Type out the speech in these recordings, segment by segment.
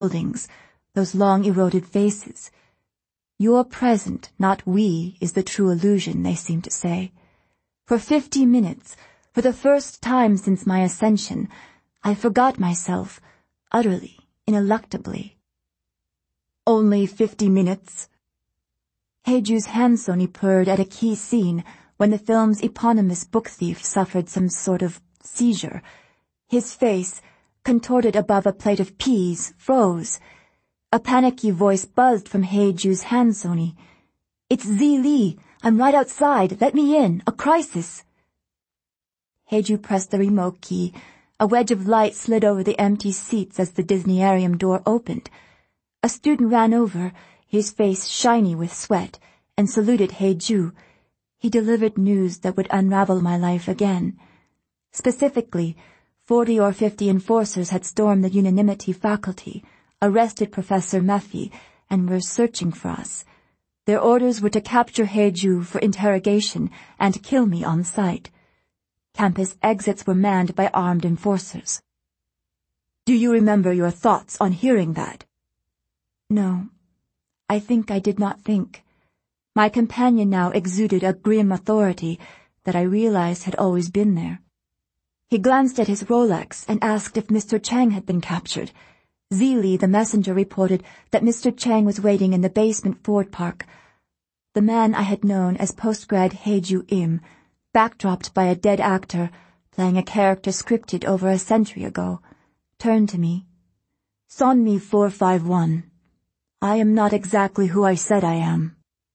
buildings, those long eroded faces. Your present, not we, is the true illusion, they seem to say. For 50 minutes, for the first time since my ascension, I forgot myself, utterly, ineluctably. Only 50 minutes. Heiju's Hansoni purred at a key scene when the film's eponymous book thief suffered some sort of seizure. His face, contorted above a plate of peas, froze. A panicky voice buzzed from Heiju's Hansoni. "It's Zi-Li. I'm right outside. Let me in. A crisis." Heiju pressed the remote key. A wedge of light slid over the empty seats as the Disneyarium door opened. A student ran over, his face shiny with sweat, and saluted Heiju. He delivered news that would unravel my life again. Specifically, 40 or 50 enforcers had stormed the Unanimity faculty, arrested Professor Mephi, and were searching for us. Their orders were to capture Heiju for interrogation and kill me on sight. Campus exits were manned by armed enforcers. "Do you remember your thoughts on hearing that?" No, I think I did not think. My companion now exuded a grim authority that I realized had always been there. He glanced at his Rolex and asked if Mr. Chang had been captured. Zi-Li, the messenger, reported that Mr. Chang was waiting in the basement Ford Park. The man I had known as postgrad Heiju Im, backdropped by a dead actor playing a character scripted over a century ago, turned to me. "Sonmi 451. I am not exactly who I said I am."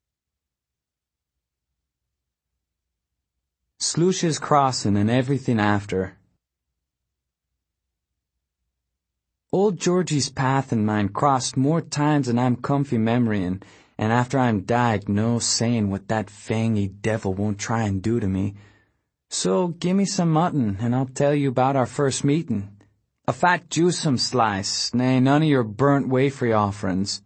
Slush's Crossing and everything after. Old Georgie's path and mine crossed more times than I'm comfy memoryin', and after I'm died, no saying what that fangy devil won't try and do to me. So gimme some mutton, and I'll tell you about our first meeting. A fat juicum slice, nay, none of your burnt wafery offerings.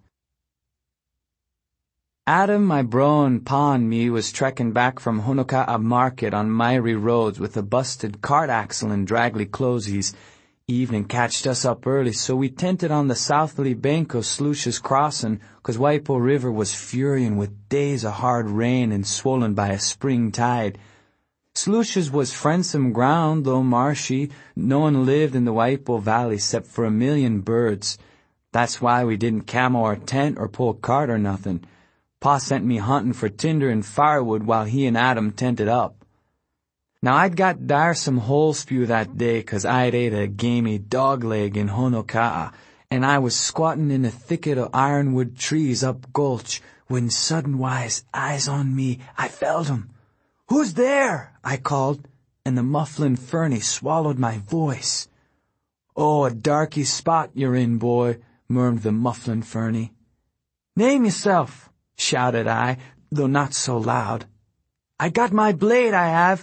Adam, my bro, and Pa and me was trekking back from Honoka'a Market on miry roads with a busted cart axle and draggly clothies. Evening catched us up early, so we tented on the southerly bank of Slush's Crossing, 'cause Waipo River was furyin' with days of hard rain and swollen by a spring tide. Slush's was friendsome ground, though marshy. No one lived in the Waipo Valley 'cept for 1,000,000 birds. That's why we didn't camo our tent or pull cart or nothing. Pa sent me hunting for tinder and firewood while he and Adam tented up. Now I'd got some hole spew that day 'cause I'd ate a gamey dog leg in Honoka'a, and I was squatting in a thicket of ironwood trees up gulch when sudden-wise, eyes on me, I felt 'em. "Who's there?" I called, and the mufflin' Fernie swallowed my voice. "Oh, a darky spot you're in, boy," murmured the mufflin' Fernie. "Name yourself," shouted I, though not so loud. "I got my blade, I have."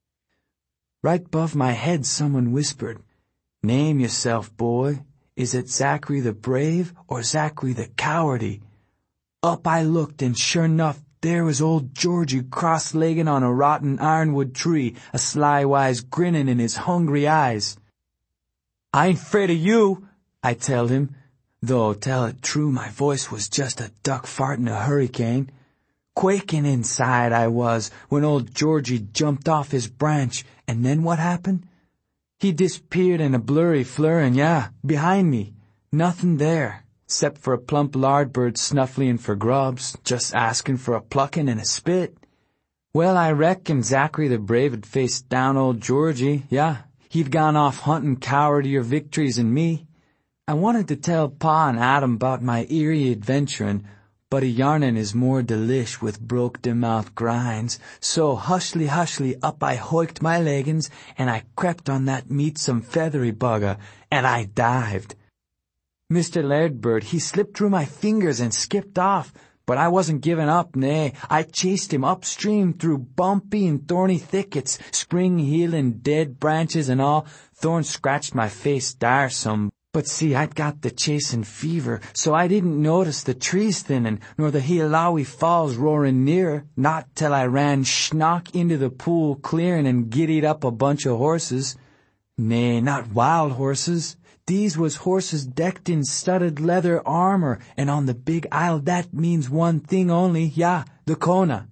Right above my head someone whispered, "Name yourself, boy. Is it Zachary the Brave or Zachary the Cowardy?" Up I looked, and sure enough, there was old Georgie cross-legged on a rotten ironwood tree, a sly-wise grinning in his hungry eyes. "I ain't 'fraid of you," I telled him, though, tell it true, my voice was just a duck farting a hurricane. Quaking inside I was when old Georgie jumped off his branch, and then what happened? He disappeared in a blurry flur, and behind me, nothing there, 'cept for a plump lardbird snuffling for grubs, just asking for a plucking and a spit. Well, I reckon Zachary the Brave had faced down old Georgie, he'd gone off hunting cowardier victories than me. I wanted to tell Pa and Adam about my eerie adventuring, but a yarnin' is more delish with broke-de-mouth grinds, so hushly up I hoiked my leggins, and I crept on that meatsome feathery bugger, and I dived. Mr. Lairdbird, he slipped through my fingers and skipped off, but I wasn't giving up, nay, I chased him upstream through bumpy and thorny thickets, spring-heeling dead branches and all. Thorns scratched my face some. But see, I'd got the chasing fever, so I didn't notice the trees thinning, nor the Hialawi Falls roaring nearer, not till I ran schnock into the pool clearing and giddied up a bunch of horses. Nay, not wild horses, These was horses decked in studded leather armor, and on the big isle that means one thing only, yeah, the Kona.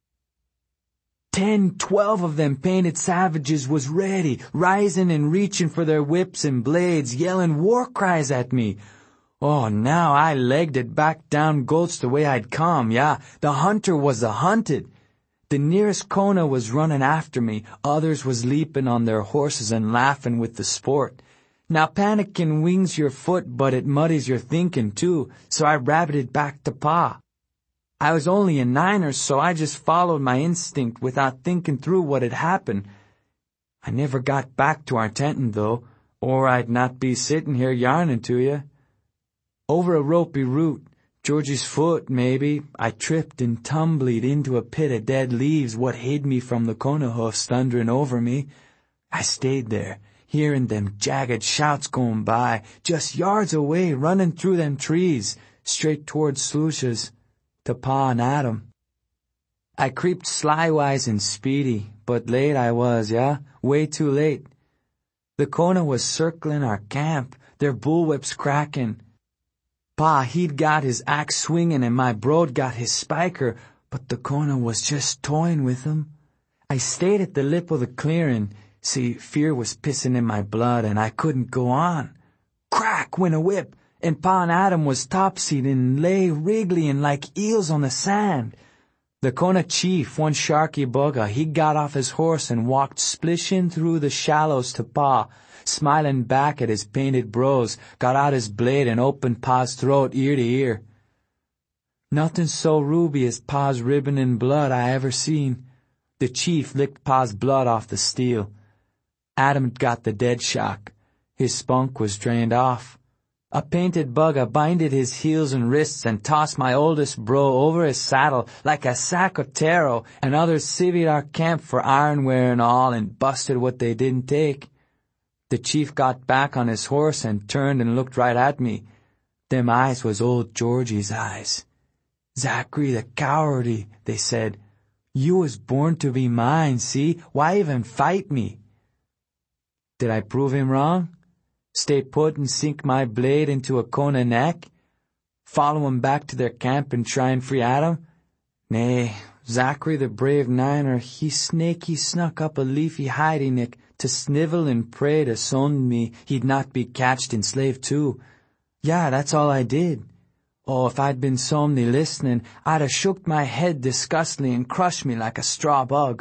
10, 12 of them painted savages was ready, rising and reaching for their whips and blades, yelling war cries at me. Oh, now I legged it back down Gulch the way I'd come, yeah, the hunter was the hunted. The nearest Kona was running after me, others was leaping on their horses and laughing with the sport. Now panic can wings your foot, but it muddies your thinking too, so I rabbited back to Pa. I was only a niner, so I just followed my instinct without thinking through what had happened. I never got back to our tentin' though, or I'd not be sitting here yarning to you. Over a ropey root, Georgie's foot, maybe, I tripped and tumbled into a pit of dead leaves what hid me from the Kona hoofs thundering over me. I stayed there, hearing them jagged shouts going by, just yards away, running through them trees, straight towards Slush's, to Pa and Adam. I creeped slywise and speedy, but late I was, yeah, way too late. The Kona was circling our camp, their bullwhips cracking. Pa, he'd got his axe swinging and my broad got his spiker, but the Kona was just toying with him. I stayed at the lip of the clearing. See, fear was pissing in my blood and I couldn't go on. Crack went a whip, and Pa and Adam was topsied and lay wriggling like eels on the sand. The Kona chief, one Sharky Bugga, he got off his horse and walked splishing through the shallows to Pa, smiling back at his painted bros, got out his blade and opened Pa's throat ear to ear. Nothing so ruby as Pa's ribbon and blood I ever seen. The chief licked Pa's blood off the steel. Adam got the dead shock. His spunk was drained off. A painted Bugga binded his heels and wrists and tossed my oldest bro over his saddle like a sack of taro, and others civvied our camp for ironware and all and busted what they didn't take. The chief got back on his horse and turned and looked right at me. Them eyes was old Georgie's eyes. "Zachary the cowardly," they said. "You was born to be mine, see? Why even fight me?" Did I prove him wrong? Stay put and sink my blade into a Kona neck? Follow 'em back to their camp and try and free Adam? Nay, Zachary the brave niner, he snuck up a leafy hidey nick to snivel and pray to son me he'd not be catched enslaved too. Yeah, that's all I did. Oh, if I'd been somebody listening, I'd a shook my head disgustedly and crushed me like a straw bug.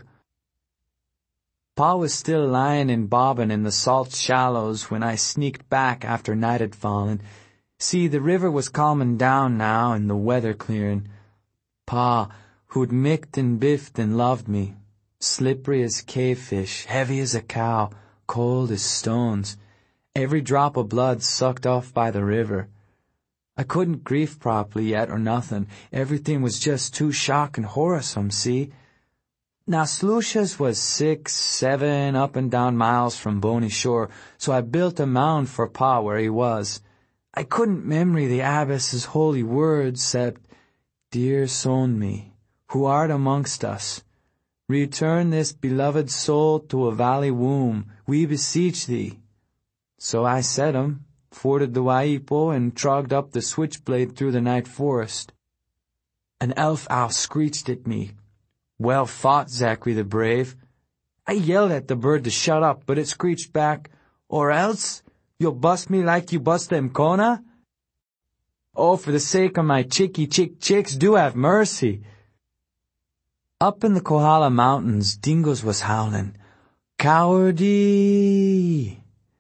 Pa was still lying and bobbing in the salt shallows when I sneaked back after night had fallen. See, the river was calming down now and the weather clearing. Pa, who'd micked and biffed and loved me, slippery as cavefish, heavy as a cow, cold as stones, every drop of blood sucked off by the river. I couldn't grieve properly yet or nothing. Everything was just too shock and horrorsome, see? Now, Slush's was 6, 7 up and down miles from Boney Shore, so I built a mound for Pa where he was. I couldn't memory the abbess's holy words, except, "Dear son me, who art amongst us, return this beloved soul to a valley womb, we beseech thee." So I said 'em, forded the Waipo, and trogged up the switchblade through the night forest. An elf owl screeched at me. Well fought, Zachary the brave. I yelled at the bird to shut up, but it screeched back, "Or else you'll bust me like you bust them Kona? Oh, for the sake of my chicks, do have mercy." Up in the Kohala Mountains, dingoes was howling, "Cowardy!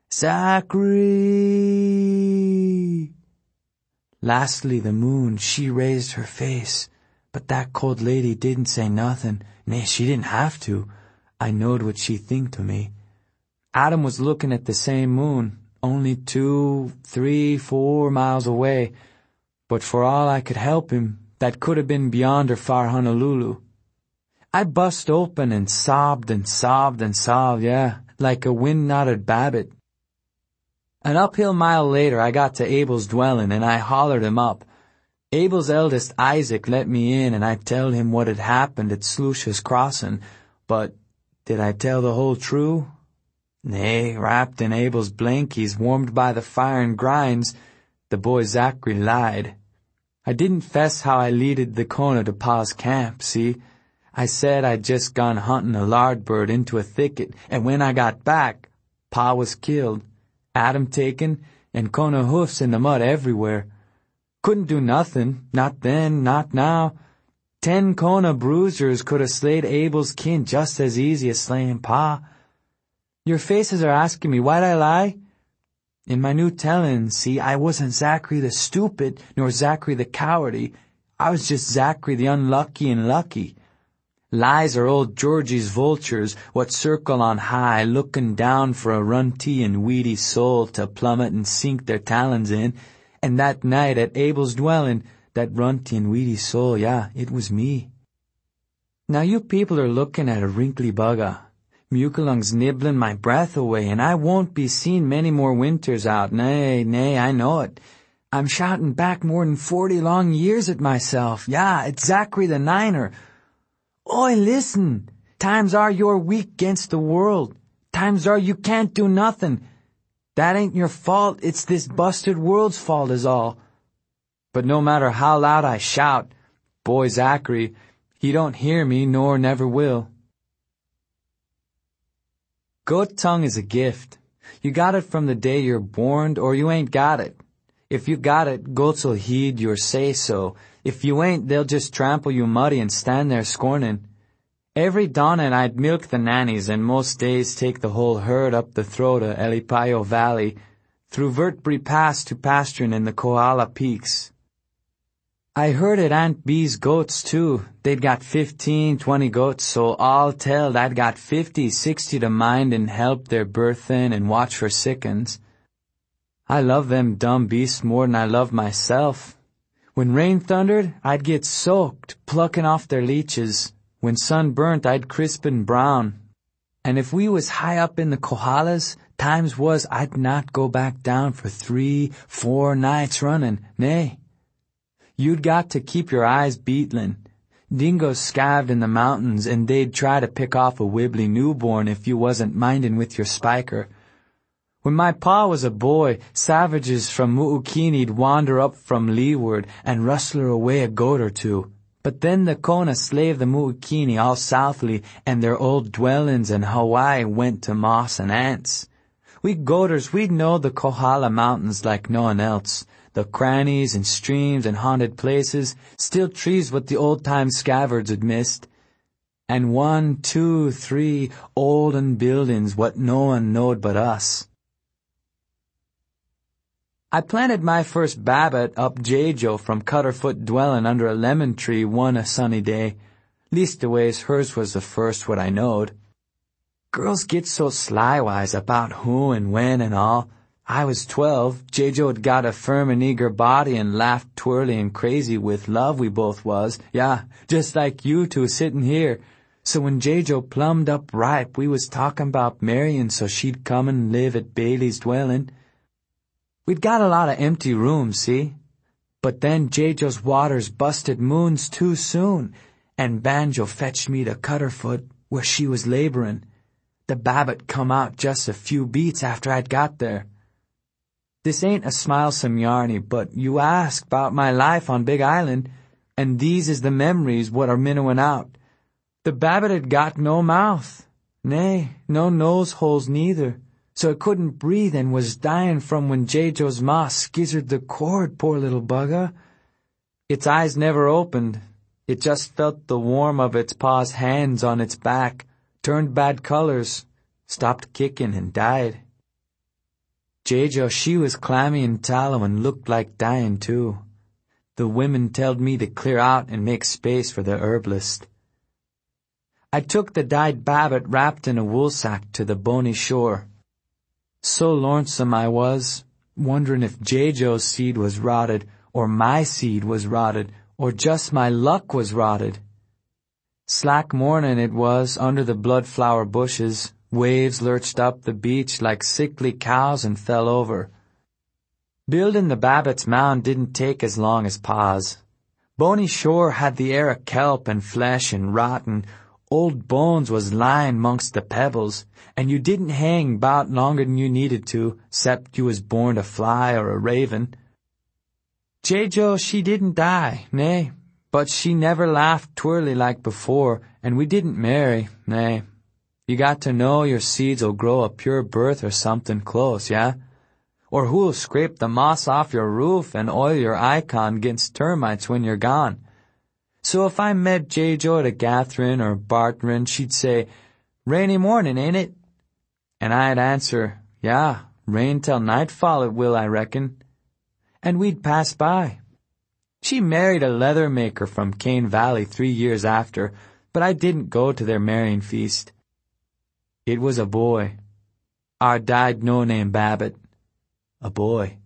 Zachary!" Lastly, the moon, she raised her face. But that cold lady didn't say nothing. Nay, she didn't have to. I knowed what she think to me. Adam was looking at the same moon, only 2, 3, 4 miles away. But for all I could help him, that could have been beyond or far Honolulu. I bust open and sobbed and sobbed and sobbed, yeah, like a wind-knotted babbit. An uphill mile later, I got to Abel's dwelling, and I hollered him up. Abel's eldest, Isaac, let me in, and I telled him what had happened at Slush's crossing, but did I tell the whole true? Nay, wrapped in Abel's blankies, warmed by the fire and grinds, the boy Zachary lied. I didn't fess how I leaded the Kona to Pa's camp, see? I said I'd just gone hunting a lard bird into a thicket, and when I got back, Pa was killed, Adam taken, and Kona hoofs in the mud everywhere. Couldn't do nothing, not then, not now. 10 Kona bruisers could have slayed Abel's kin just as easy as slaying Pa. Your faces are asking me, why'd I lie? In my new telling, see, I wasn't Zachary the stupid, nor Zachary the cowardly. I was just Zachary the unlucky and lucky. Lies are old Georgie's vultures, what circle on high, looking down for a runty and weedy soul to plummet and sink their talons in. And that night at Abel's dwelling, that runty and weedy soul, yeah, it was me. Now you people are looking at a wrinkly bugger. Mukalung's nibbling my breath away, and I won't be seen many more winters out. Nay, I know it. I'm shouting back more than 40 long years at myself. Yeah, it's Zachary the Niner. Oi, listen. Times are you're weak 'gainst the world. Times are you can't do nothing. That ain't your fault, it's this busted world's fault is all. But no matter how loud I shout, boy Zachary, he don't hear me nor never will. Goat tongue is a gift. You got it from the day you're born, or you ain't got it. If you got it, goats'll heed your say-so. If you ain't, they'll just trample you muddy and stand there scorning. Every dawnin' I'd milk the nannies, and most days take the whole herd up the throat of Elipayo Valley, through Vertbury Pass to pasturing in the Kohala Peaks. I heard at Aunt B's goats, too. They'd got 15, 20 goats, so all telled I'd got 50, 60 to mind and help their birthin' and watch for sick'uns. I love them dumb beasts more than I love myself. When rain thundered, I'd get soaked, plucking off their leeches. When sun burnt, I'd crisp and brown. And if we was high up in the Kohalas, times was I'd not go back down for 3, 4 nights running. Nay. You'd got to keep your eyes beetling. Dingoes scavved in the mountains, and they'd try to pick off a wibbly newborn if you wasn't mindin' with your spiker. When my pa was a boy, savages from Muukini'd wander up from leeward and rustler away a goat or two. But then the Kona slaved the Muukini all southly, and their old dwellings in Hawaii went to moss and ants. We goaters, we'd know the Kohala Mountains like no one else. The crannies and streams and haunted places, still trees what the old-time scavards had missed. And 1, 2, 3 olden buildings what no one knowed but us. I planted my first Babbitt up Jajo from Cutterfoot dwellin' under a lemon tree one a sunny day. Leastways, hers was the first what I knowed. Girls get so slywise about who and when and all. I was 12, Jajo'd got a firm and eager body and laughed twirly and crazy with love we both was. Yeah, just like you two sittin' here. So when Jajo plumbed up ripe, we was talkin' about marryin' so she'd come and live at Bailey's dwellin'. We'd got a lot of empty rooms, see? But then Jajo's waters busted moons too soon, and Banjo fetched me to Cutterfoot, where she was laborin'. The Babbitt come out just a few beats after I'd got there. This ain't a smilesome yarny, but you ask 'bout my life on Big Island, and these is the memories what are minnowin' out. The Babbitt had got no mouth, nay, no nose holes neither, so it couldn't breathe and was dyin' from when Jajo's ma skizzard the cord, poor little bugger. Its eyes never opened. It just felt the warmth of its pa's hands on its back, turned bad colors, stopped kicking and died. Jajo, she was clammy and tallow and looked like dying too. The women telled me to clear out and make space for the herbalist. I took the died Babbitt wrapped in a woolsack to the bony shore. So lonesome I was, wondering if Jajo's seed was rotted, or my seed was rotted, or just my luck was rotted. Slack morning it was under the bloodflower bushes. Waves lurched up the beach like sickly cows and fell over. Building the Babbitt's mound didn't take as long as Pa's. Bony Shore had the air of kelp and flesh and rotten, Old bones was lying 'mongst the pebbles, and you didn't hang 'bout longer than you needed to, 'cept you was born a fly or a raven. J-Jo, she didn't die, nay, but she never laughed twirly like before, and we didn't marry, nay. You got to know your seeds'll grow a pure birth or something close, yeah? Or who'll scrape the moss off your roof and oil your icon 'gainst termites when you're gone? So if I met J-Jo at a gathering or bartering, she'd say, "Rainy morning, ain't it?" And I'd answer, "Yeah, rain till nightfall it will, I reckon." And we'd pass by. She married a leather maker from Cane Valley 3 years after, but I didn't go to their marrying feast. It was a boy. Our died no name Babbitt. A boy.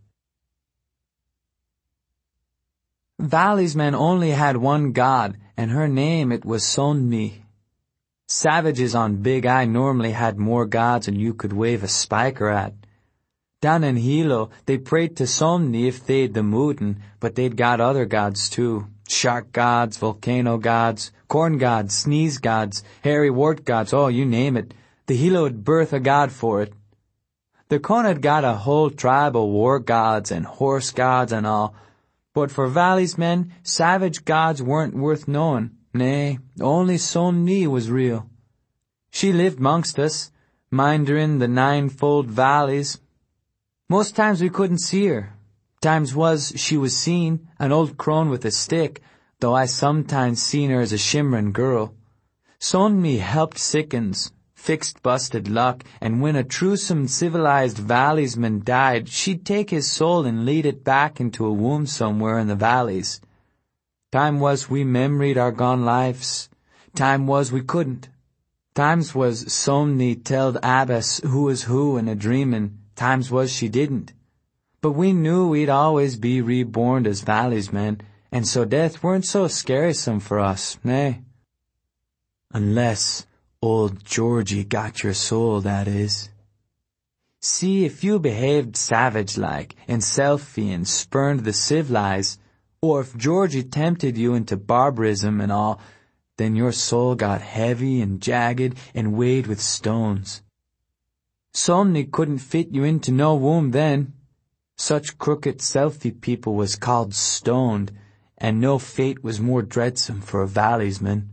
Valley's men only had one god, and her name it was Sonmi. Savages on Big Eye normally had more gods than you could wave a spiker at. Down in Hilo, they prayed to Somni if they'd the mootin', but they'd got other gods too. Shark gods, volcano gods, corn gods, sneeze gods, hairy wart gods, oh, you name it. The Hilo'd birth a god for it. The Kona'd got a whole tribe of war gods and horse gods and all, but for Valley's men, savage gods weren't worth knowing. Nay, only Somni was real. She lived 'mongst us, mindering the 9-fold valleys. Most times we couldn't see her. Times was she was seen, an old crone with a stick, though I sometimes seen her as a shimmerin' girl. Sonmi helped sickens, fixed busted luck, and when a truesome civilized valleysman died, she'd take his soul and lead it back into a womb somewhere in the valleys. Time was we memoried our gone lives. Time was we couldn't. Times was Somni telled Abbas who was who in a dreamin'. Times was she didn't. But we knew we'd always be reborn as Valley's men, and so death weren't so scarysome for us, nay. Unless old Georgie got your soul, that is. See, if you behaved savage-like and selfie and spurned the civilized, or if Georgie tempted you into barbarism and all, then your soul got heavy and jagged and weighed with stones. Somni couldn't fit you into no womb then. Such crooked selfie people was called stoned, and no fate was more dreadsome for a valleysman.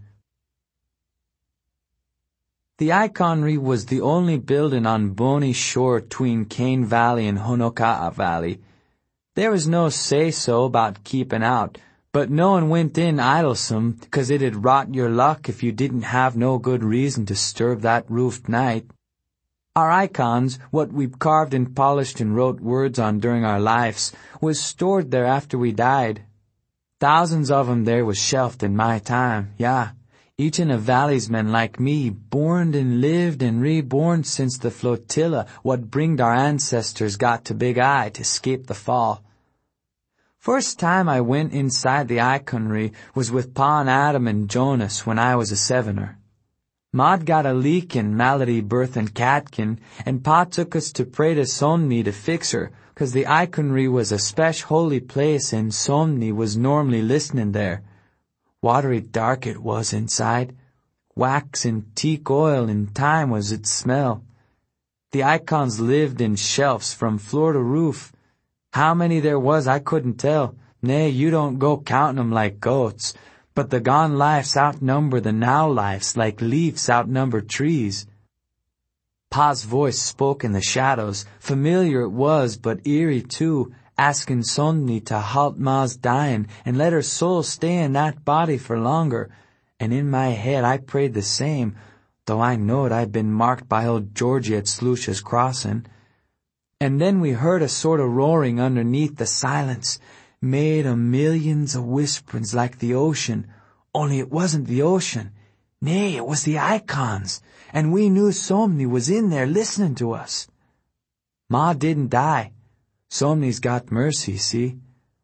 The Iconry was the only building on bony shore tween Cane Valley and Honoka'a Valley. There was no say-so about keeping out, but no one went in idlesome, 'cause it'd rot your luck if you didn't have no good reason to stir that roofed night. Our icons, what we'd carved and polished and wrote words on during our lives, was stored there after we died. Thousands of 'em there was shelved in my time, yeah. Each in a valleysman like me, born and lived and reborn since the flotilla what bringed our ancestors got to Big Eye to escape the fall. First time I went inside the iconry was with Pa and Adam and Jonas when I was a 7er. Maud got a leak in malady birthin' catkin, and Pa took us to pray to Somni to fix her, 'cause the iconry was a spesh holy place and Somni was normally listening there. Watery dark it was inside. Wax and teak oil and thyme was its smell. The icons lived in shelves from floor to roof. How many there was I couldn't tell. Nay, you don't go counting 'em like goats. But the gone lives outnumber the now lives like leaves outnumber trees. Pa's voice spoke in the shadows. Familiar it was, but eerie too, asking Somni to halt Ma's dying and let her soul stay in that body for longer. And in my head I prayed the same, though I knowed I'd been marked by old Georgie at Slush's crossing. And then we heard a sort of roaring underneath the silence, made of millions of whisperings like the ocean, only it wasn't the ocean. Nay, it was the icons, and we knew Somni was in there listening to us. Ma didn't die. Somni's got mercy, see?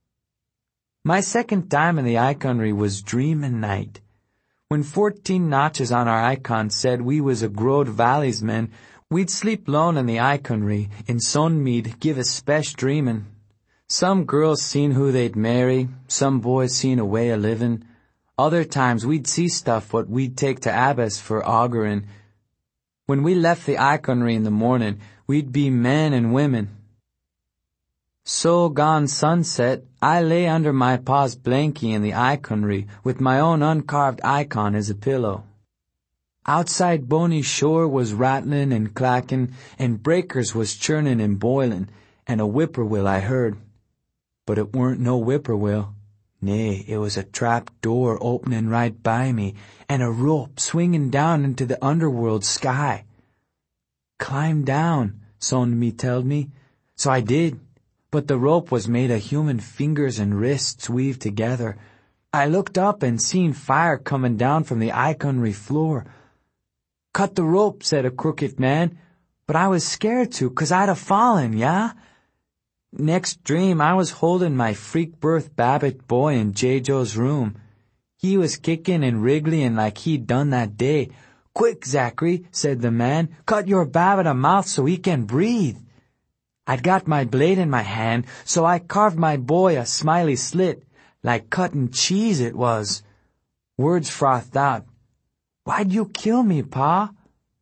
My second time in the iconry was dreamin' night. When 14 notches on our icon said we was a growed valleys men, we'd sleep lone in the iconry, and Somni'd give us spesh dreamin'. Some girls seen who they'd marry, some boys seen a way of livin'. Other times we'd see stuff what we'd take to Abbess for augurin. When we left the iconry in the morning, we'd be men and women. So gone sunset, I lay under my pa's blankie in the iconry with my own uncarved icon as a pillow. Outside Boney shore was rattling and clacking, and breakers was churning and boiling, and a whippoorwill I heard. But it weren't no whippoorwill. Nay, it was a trap door opening right by me, and a rope swinging down into the underworld sky. Climb down, son me telled me. So I did, but the rope was made of human fingers and wrists weaved together. I looked up and seen fire coming down from the iconry floor. Cut the rope, said a crooked man, but I was scared to, 'cause I'd have fallen, yeah? Next dream, I was holding my freak birth Babbitt boy in J. Joe's room. He was kicking and wriggling like he'd done that day. Quick, Zachary, said the man, cut your Babbitt a mouth so he can breathe. I'd got my blade in my hand, so I carved my boy a smiley slit, like cutting cheese it was. Words frothed out. Why'd you kill me, Pa?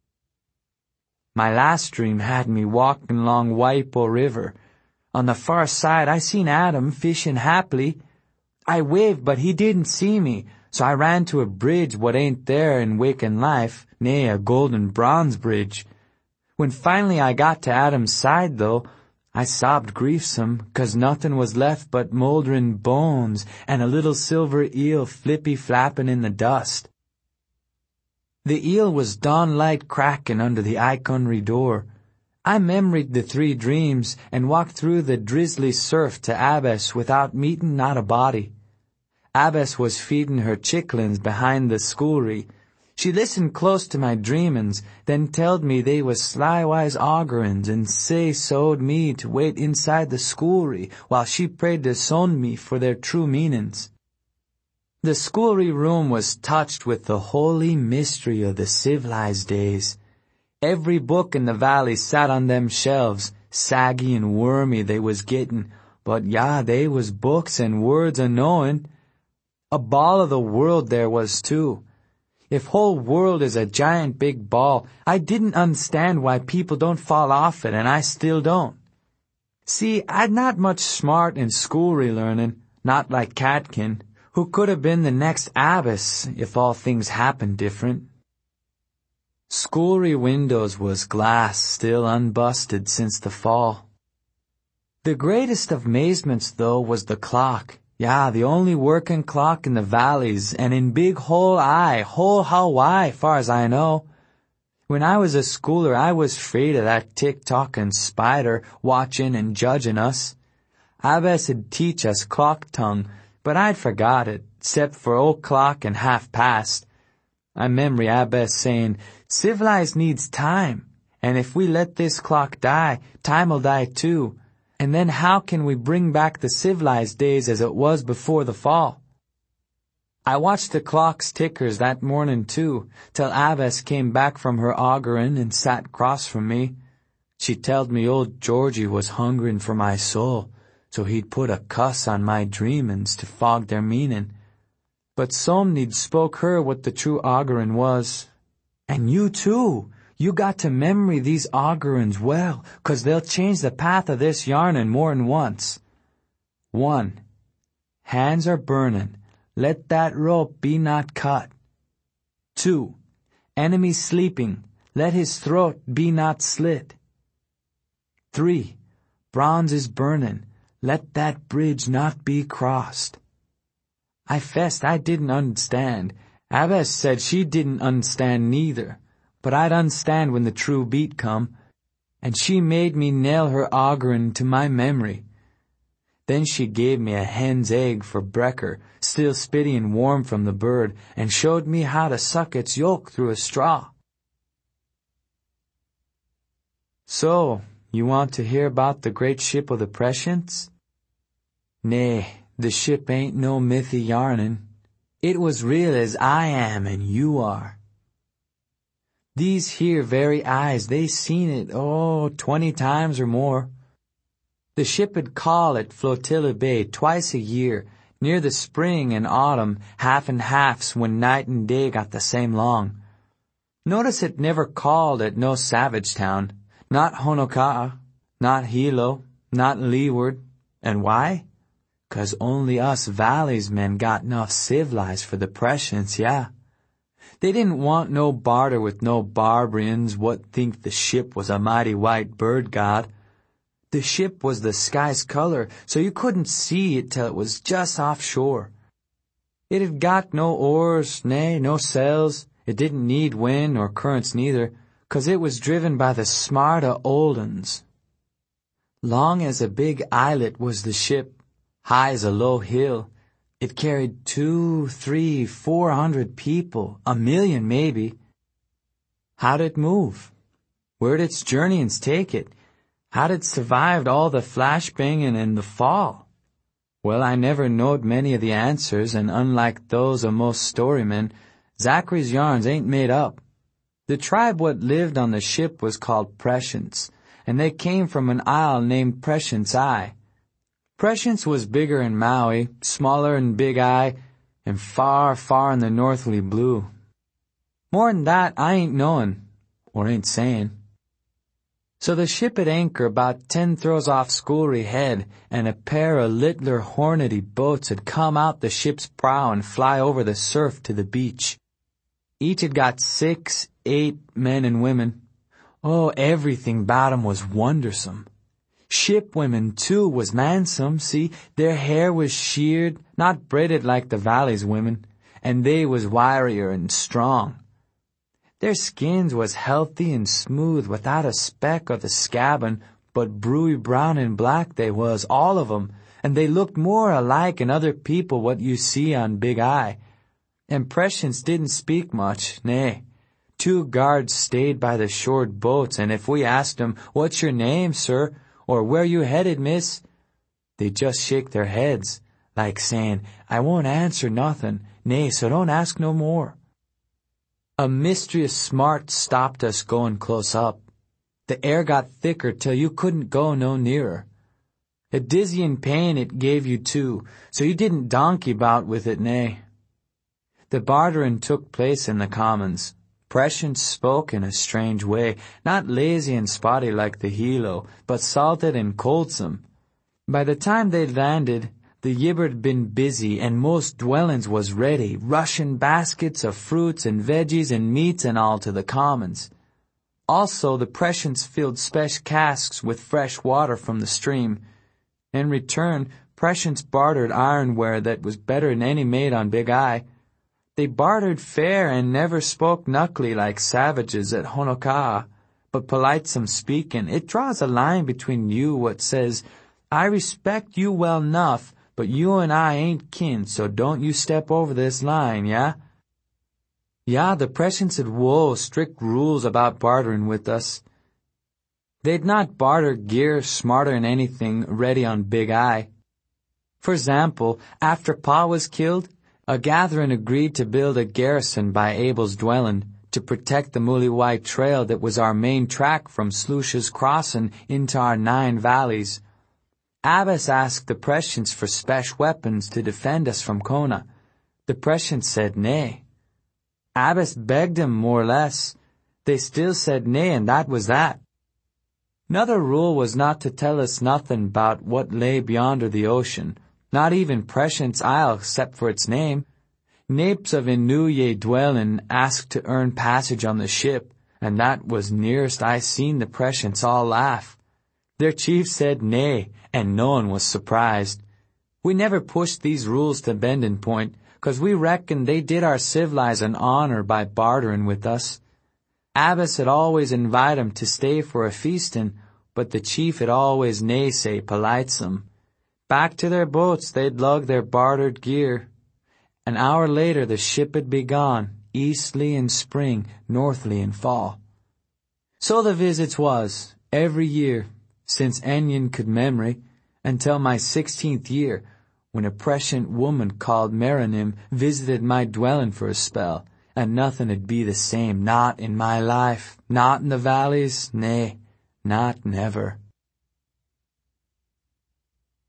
My last dream had me walking along Waipo River. On the far side, I seen Adam fishing happily. I waved, but he didn't see me, so I ran to a bridge what ain't there in waking life, nay, a golden bronze bridge. When finally I got to Adam's side, though, I sobbed griefsome, 'cause nothing was left but mouldering bones and a little silver eel flippy-flapping in the dust. The eel was dawn-light cracking under the iconry door. I memoried the 3 dreams and walked through the drizzly surf to Abbess without meeting not a body. Abbess was feeding her chicklins behind the schoolry. She listened close to my dreamins, then telled me they was slywise augurins and sowed me to wait inside the schoolry while she prayed to son me for their true meanings. The schoolry room was touched with the holy mystery of the civilized days. Every book in the valley sat on them shelves, saggy and wormy they was gettin', but they was books and words a-knowin'. A ball of the world there was too. If whole world is a giant big ball, I didn't understand why people don't fall off it, and I still don't. See, I'd not much smart in schoolry learnin', not like Catkin, who could have been the next Abbess if all things happened different. Schoolry windows was glass still unbusted since the fall. The greatest of amazements, though, was the clock. The only working clock in the valleys, and in big whole Hawaii, far as I know. When I was a schooler, I was afraid of that tick-tocking spider watching and judging us. Abbess'd teach us clock tongue, but I'd forgot it, 'cept for o'clock and half-past. I memory Abbess saying, civilized needs time, and if we let this clock die, time'll die too. And then how can we bring back the civilized days as it was before the fall? I watched the clock's tickers that morning too, till Abbess came back from her augurin' and sat cross from me. She telled me old Georgie was hungerin' for my soul, so he'd put a cuss on my dreamin's to fog their meanin'. But somebody'd spoke her what the true augurin' was. And you too, you got to memory these augurins well, 'cause they'll change the path of this yarnin' more'n once. 1. Hands are burnin', let that rope be not cut. 2. Enemy sleeping, let his throat be not slit. 3. Bronze is burnin', let that bridge not be crossed. I fessed I didn't understand. Abbess said she didn't understand neither, but I'd understand when the true beat come, and she made me nail her augurin' to my memory. Then she gave me a hen's egg for brekker, still spitty and warm from the bird, and showed me how to suck its yolk through a straw. So, you want to hear about the great ship of the Prescience? Nay, the ship ain't no mythy yarnin'. It was real as I am and you are. These here very eyes, they seen it, 20 times or more. The ship'd call at Flotilla Bay twice a year, Near the spring and autumn, half and halves when night and day got the same long. Notice it never called at no savage town, not Honokaa, not Hilo, not Leeward. And why? 'Cause only us valleys men got enough civilized for the prescience, yeah. They didn't want no barter with no barbarians what think the ship was a mighty white bird god. The ship was the sky's color, so you couldn't see it till it was just offshore. It had got no oars, nay, no sails. It didn't need wind or currents neither, 'cause it was driven by the smart o' old uns. Long as a big islet was the ship, high as a low hill. It carried 200, 300, 400 people, 1,000,000 maybe. How'd it move? Where'd its journeyings take it? How'd it survived all the flashbanging and the fall? Well, I never knowed many of the answers, and unlike those of most storymen, Zachary's yarns ain't made up. The tribe what lived on the ship was called Prescience, and they came from an isle named Prescience Eye. Prescience was bigger in Maui, smaller in Big Eye, and far, far in the northly blue. More'n that I ain't knowin', or ain't sayin'. So the ship at anchor about 10 throws off Schoolry Head, and a pair o' littler hornety boats had come out the ship's prow and fly over the surf to the beach. Each had got 6, 8 men and women. Oh, everything 'bout 'em was wondersome. Ship women, too, was mansome, see, their hair was sheared, not braided like the valley's women, and they was wirier and strong. Their skins was healthy and smooth without a speck o' the scabbin', but brewy brown and black they was, all of 'em, and they looked more alike 'n other people what you see on Big Eye. And Prescience didn't speak much, nay. 2 guards stayed by the shored boats, and if we asked 'em, "What's your name, sir?" or "Where you headed, miss?" they'd just shake their heads, like sayin', "I won't answer nothin', nay, so don't ask no more." A mysterious smart stopped us goin' close up. The air got thicker till you couldn't go no nearer. A dizzying pain it gave you too, so you didn't donkey 'bout with it, nay. The barterin' took place in the commons. Prescience spoke in a strange way, not lazy and spotty like the Hilo, but salted and coldsome. By the time they'd landed, the yibber'd been busy, and most dwellings was ready, rushin' baskets of fruits and veggies and meats and all to the commons. Also, the Prescience filled special casks with fresh water from the stream. In return, Prescience bartered ironware that was better'n any made on Big Eye. They bartered fair and never spoke knuckly like savages at Honokaa, but politesome speakin'. It draws a line between you what says, "I respect you well enough, but you and I ain't kin, so don't you step over this line, yeah?" Yeah, the Prescience had strict rules about barterin' with us. They'd not barter gear smarter'n anything ready on Big Eye. For example, after Pa was killed, a gatherin' agreed to build a garrison by Abel's dwellin' to protect the Muliwai Trail that was our main track from Slush's Crossin' into our 9 valleys. Abbas asked the Prescience for special weapons to defend us from Kona. The Prescience said nay. Abbas begged him more or less. They still said nay, and that was that. Another rule was not to tell us nothin' about what lay beyonder the ocean, not even Prescience Isle except for its name. Napes of Inuye dwellin' asked to earn passage on the ship, and that was nearest I seen the Prescience all laugh. Their chief said nay, and no one was surprised. We never pushed these rules to bendin' point, 'cause we reckoned they did our civilizin' honor by barterin' with us. Abbas had always invite 'em to stay for a feastin', but the chief had always nay-say politesome. Back to their boats they'd lug their bartered gear. An hour later the ship had be gone, eastly in spring, northly in fall. So the visits was, every year, since Enyon could memory, until my 16th year, when a prescient woman called Merinim visited my dwellin' for a spell, and nothin'd be the same, not in my life, not in the valleys, nay, not never.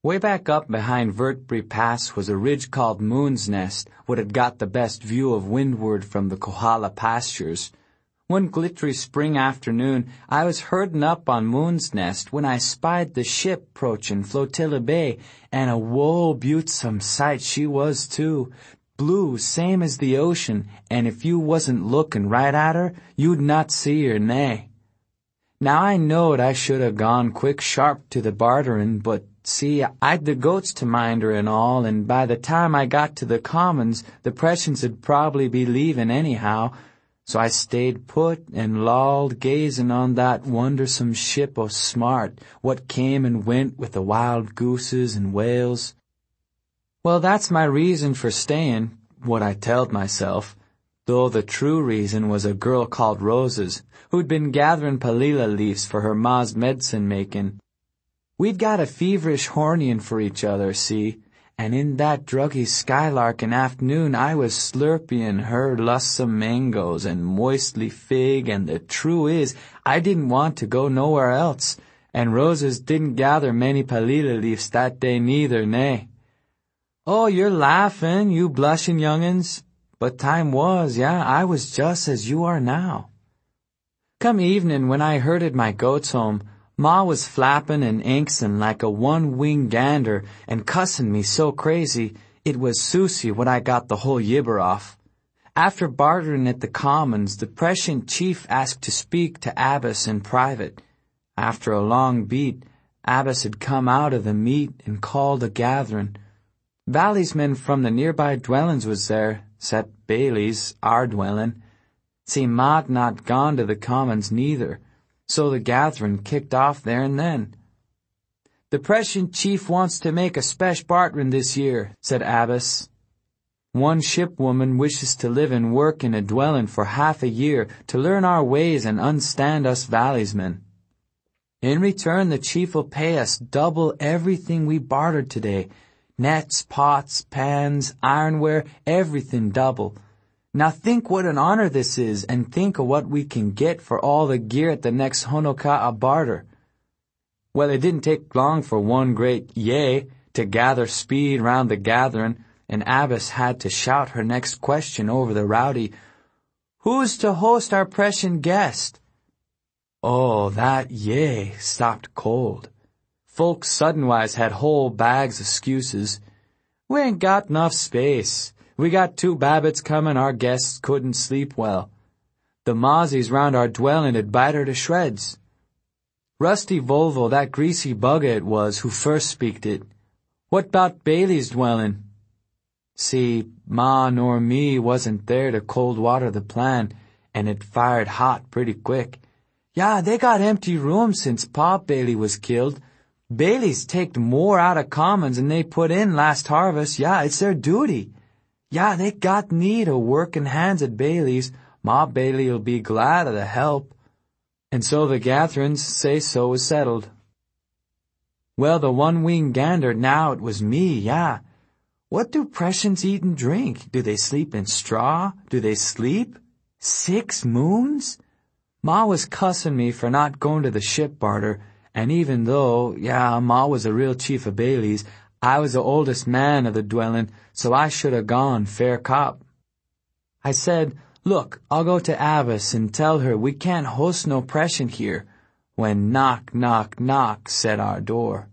Way back up behind Vertbury Pass was a ridge called Moon's Nest, what had got the best view of windward from the Kohala pastures. One glittery spring afternoon, I was herdin' up on Moon's Nest when I spied the ship 'proachin' Flotilla Bay, and a woe beautsome sight she was too. Blue, same as the ocean, and if you wasn't lookin' right at her, you'd not see her, nay. Now I knowed I should ha' gone quick sharp to the barterin', but see, I'd the goats to mind her and all, and by the time I got to the commons, the Prussians'd probably be leavin' anyhow. So I stayed put and lolled gazin' on that wondersome ship o' smart, what came and went with the wild gooses and whales. Well, that's my reason for stayin', what I telled myself, though the true reason was a girl called Roses, who'd been gatherin' palila leaves for her ma's medicine-makin'. We'd got a feverish hornyin' for each other, see, and in that druggy skylarkin' afternoon I was slurpyin' her lussome mangoes and moistly fig, and the true is, I didn't want to go nowhere else, and Roses didn't gather many palila leaves that day neither, nay. Oh, you're laughin', you blushin' young'uns, but time was, I was just as you are now. Come evenin' when I herded my goats home, Ma was flappin' and inksin' like a one-winged gander and cussin' me so crazy, it was Susie what I got the whole yibber off. After barterin' at the commons, the prescient chief asked to speak to Abbess in private. After a long beat, Abbess had come out of the meet and called a gatherin'. Valley's men from the nearby dwellin's was there, 'cept Bailey's, our dwellin'. See, Ma'd not gone to the commons neither, so the gatherin' kicked off there and then. The prescient chief wants to make a spesh barterin' this year, said Abbess. One shipwoman wishes to live and work in a dwellin' for half a year to learn our ways and unstand us Valley's men. In return, the chief'll pay us double everything we bartered today. Nets, pots, pans, ironware, everything double. Now think what an honor this is, and think of what we can get for all the gear at the next Honoka'a barter. Well, it didn't take long for one great yay to gather speed round the gatherin', and Abbess had to shout her next question over the rowdy, "Who's to host our prescient guest?" Oh, that yay stopped cold. Folks suddenwise had whole bags of 'scuses. "We ain't got enough space. We got 2 babbitts comin', our guests couldn't sleep well. The mozzies round our dwellin''d bite her to shreds." Rusty Volvo, that greasy bugger it was, who first speaked it. "What 'bout Bailey's dwellin'?" See, Ma nor me wasn't there to cold water the plan, and it fired hot pretty quick. "Yeah, they got empty rooms since Pa Bailey was killed. Bailey's taked more out of commons than they put in last harvest. Yeah, it's their duty. Yeah, they got need of workin' hands at Bailey's. Ma Bailey'll be glad of the help." And so the gatherin's say-so was settled. Well, the one-winged gander, now it was me, yeah. What do Prussians eat and drink? Do they sleep in straw? Do they sleep? 6 moons? Ma was cussin' me for not goin' to the ship barter, and even though, Ma was a real chief of Bailey's, I was the oldest man of the dwellin', so I should have gone fair cop. I said, "Look, I'll go to Abbess and tell her we can't host no prescient here," when knock, knock, knock, said our door.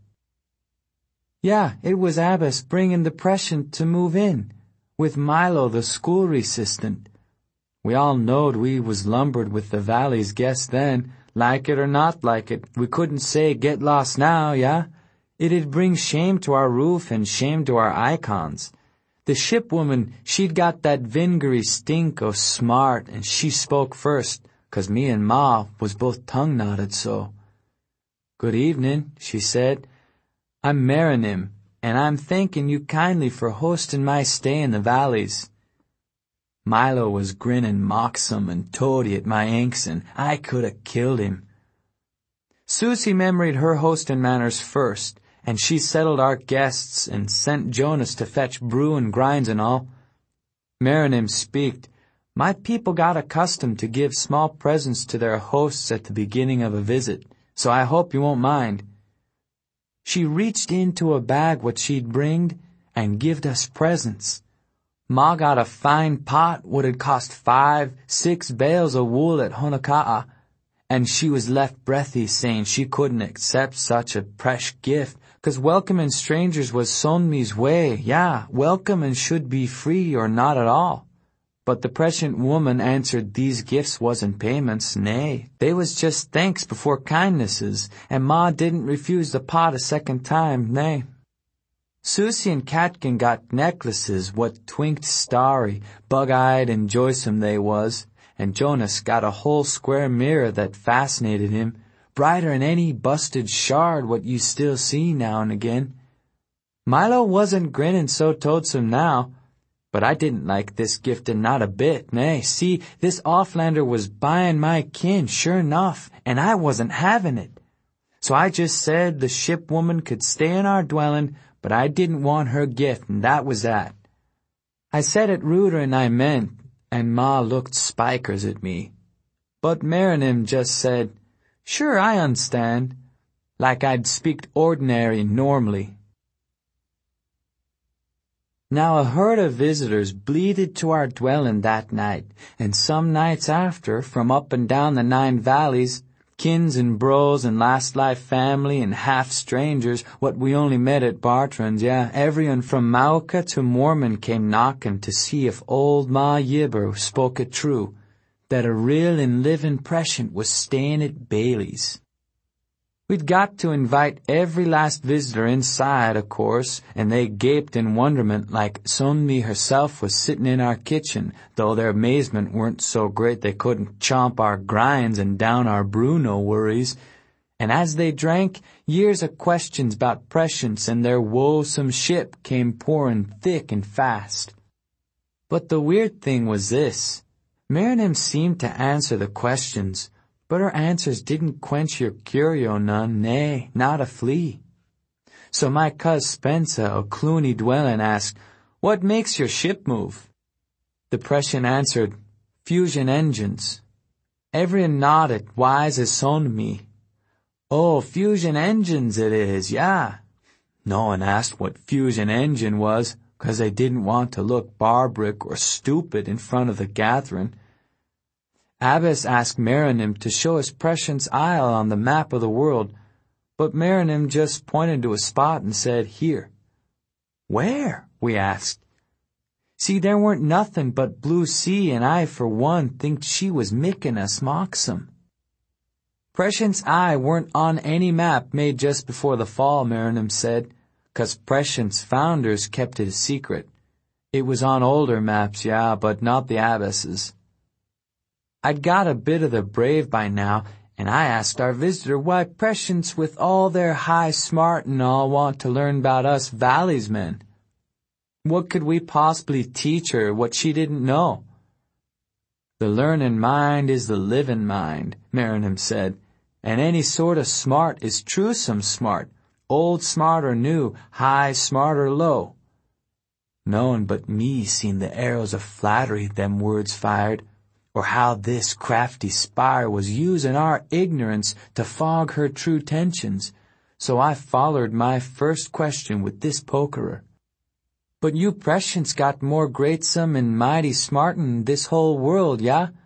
It was Abbess bringin' the prescient to move in, with Milo the school resistant. We all knowed we was lumbered with the Valley's guests then, like it or not like it. We couldn't say get lost now, It'd bring shame to our roof and shame to our icons. The shipwoman, she'd got that vinegary stink o' smart, and she spoke first, 'cause me and Ma was both tongue-knotted so. "Good evenin'," she said. "I'm Marinim, and I'm thankin' you kindly for hostin' my stay in the Valleys." Milo was grinnin' mocksome and toady at my anksin'. I could 'a' killed him. Susie memoried her hostin' manners first, and she settled our guests and sent Jonas to fetch brew and grinds and all. Marinim speaked, "My people got accustomed to give small presents to their hosts at the beginning of a visit, so I hope you won't mind." She reached into a bag what she'd bringed and gived us presents. Ma got a fine pot what'd cost 5-6 bales of wool at Honoka'a, and she was left breathy saying she couldn't accept such a presh gift, 'cause welcoming strangers was Sonmi's way, welcome and should be free or not at all. But the prescient woman answered these gifts wasn't payments, nay, they was just thanks before kindnesses, and Ma didn't refuse the pot a second time, nay. Susie and Catkin got necklaces what twinked starry, bug-eyed and joysome they was, and Jonas got a whole square mirror that fascinated him, brighter'n any busted shard what you still see now and again. Milo wasn't grinning so toadsome now, but I didn't like this giftin' not a bit, nay, see, this offlander was buyin' my kin, sure enough, and I wasn't having it. So I just said the shipwoman could stay in our dwellin', but I didn't want her gift, and that was that. I said it ruder'n I meant, and Ma looked spikers at me. But Marinim just said, "Sure, I understand," like I'd speak ordinary normally. Now a herd of visitors bleated to our dwellin' that night, and some nights after, from up and down the 9 valleys, kins and bros and last life family and half strangers what we only met at Bartran's, everyone from Mauka to Mormon came knockin' to see if old Ma Yibber spoke it true, that a real and livin' prescient was stayin' at Bailey's. We'd got to invite every last visitor inside, of course, and they gaped in wonderment like Sonmi herself was sittin' in our kitchen, though their amazement weren't so great they couldn't chomp our grinds and down our brew, no worries. And as they drank, years of questions about prescience and their woesome ship came pourin' thick and fast. But the weird thing was this. Marinim seemed to answer the questions, but her answers didn't quench your curio none, nay, not a flea. So my cuz Spencer o' Clooney dwellin' asked, "What makes your ship move?" The prescient answered, "Fusion engines." Everyone nodded, wise as me. "Oh, fusion engines it is, No one asked what fusion engine was, 'cause they didn't want to look barbaric or stupid in front of the gathering. Abbess asked Marinim to show us Prescience Isle on the map of the world, but Marinim just pointed to a spot and said, "Here." "Where?" we asked. See, there weren't nothing but blue sea, and I, for one, think she was making us moxum. Prescience Isle weren't on any map made just before the fall, Marinim said, 'cause Prescience founders kept it a secret. It was on older maps, but not the Abbess's. I'd got a bit of the brave by now, and I asked our visitor why Prescience with all their high smart and all want to learn about us valleys men. What could we possibly teach her what she didn't know? "The learnin' mind is the livin' mind," Marinim said, "and any sort of smart is truesome smart, old smart or new, high smart or low." No one but me seen the arrows of flattery them words fired, or how this crafty spire was using our ignorance to fog her true tensions, so I follered my first question with this pokerer. "But you prescience got more greatsome and mighty smart'n this whole world,